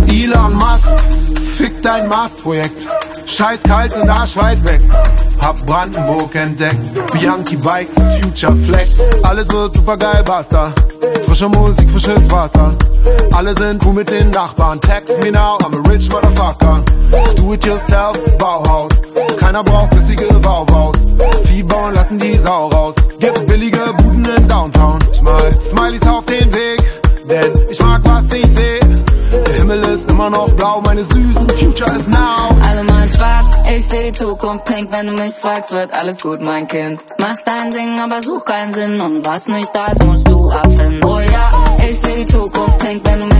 Elon Musk, fick dein Mars-Projekt. Scheiß kalt und arschweit weg. Hab Brandenburg entdeckt. Bianchi Bikes, Future Flex. Alles wird supergeil, basta. Frische Musik, frisches Wasser. Alle sind cool mit den Nachbarn. Text me now, I'm a rich motherfucker. Do it yourself, Bauhaus. Keiner braucht bissige Wauwaus. Vieh bauen, lassen die Sau raus. Gibt billige Buden in Downtown. Ich mal Smileys auf den Weg, denn ich mag, was ich seh. Der Himmel ist immer noch blau, meine süßen Future is now. Alle malen schwarz, ich seh die Zukunft pink. Wenn du mich fragst, wird alles gut, mein Kind. Mach dein Ding, aber such keinen Sinn. Und was nicht da ist, musst du erfinden. Oh ja, ich seh die Zukunft pink. Wenn du mich